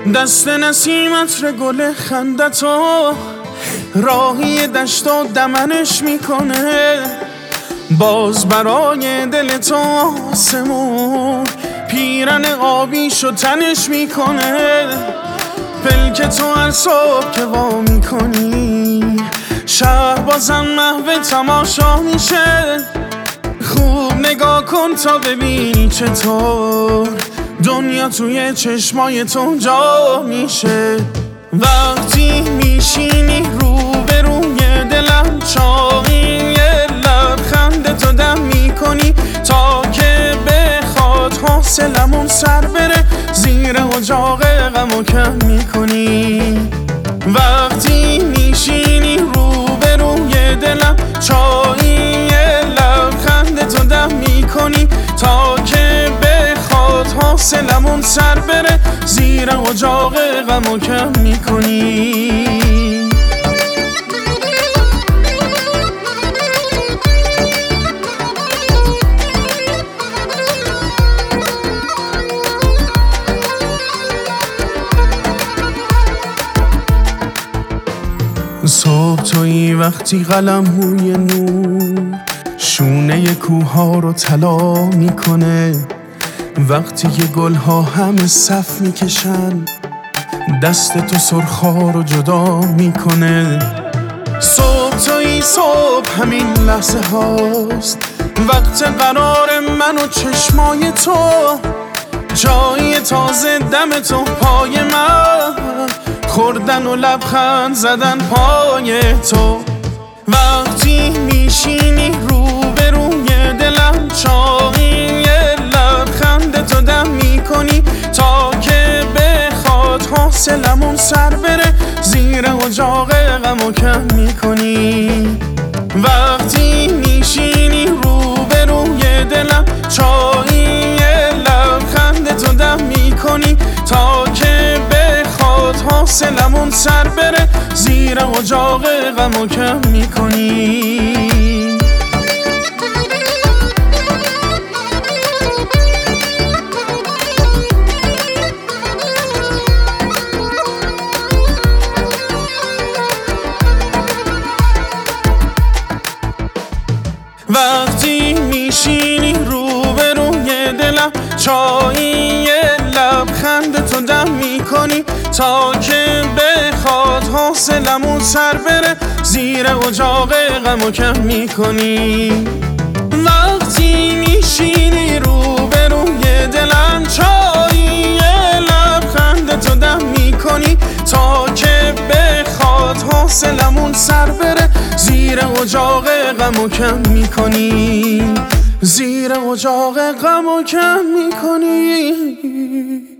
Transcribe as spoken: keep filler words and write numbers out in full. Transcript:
دست نسیم عطر گل خندتو راهی دشت و دمنش میکنه، باز برای دل تو آسمون پیرن آبیشو تنش میکنه. پلک تو هر صبح که وا میکنی شهر بازم محو تماشا میشه. خوب نگاه کن تا ببینی چطور دنیا توی چشمای تو جا میشه. وقتی میشینی رو به روی دلم چاقی یه لبخند تو دم میکنی تا که بخواد حاصلمون سر بره، زیر اجاق غمو کم میکنی. وقتی میشینی رو به روی دلم چایی یه لبخند تو دم میکنی تا که بخواد حاصلمون سر بره، زیر اجاق غمو کم میکنی. صبح تویی وقتی قلم روی نور شونه کوها رو طلا میکنه، وقتی که گلها همه صف میکشن دست تو سرخا رو جدا میکنه. صبح تویی صبح همین لحظه هاست، وقت قرار من و چشمای تو، جایی تازه دم تو پای من، خوردن و لبخند زدن پای تو. وقتی میشینی رو به روی دلم چاقی یه لبخند تو دم میکنی تا که بخواد حاصلمون سر بره، زیر اجاق غمو کم میکنی. وقتی میشینی رو به روی دلم چاقی یه لبخند تو دم میکنی تا که بخواد حاصلمون سر بره، زیر اجاق غمو کم میکنی. وقتی میشینی رو به روی دلم چایی یه لبخند تو دم میکنی تا که بخواد حاصلمون سر بره، زیر اجاق غمو کم میکنی. وقتی میشینی رو به روی دلم چایی یه لبخند تو دم میکنی تا که بخواد حاصلمون سر بره، زیر اجاق غمو کم میکنی، زیر اجاق غمو کم میکنی.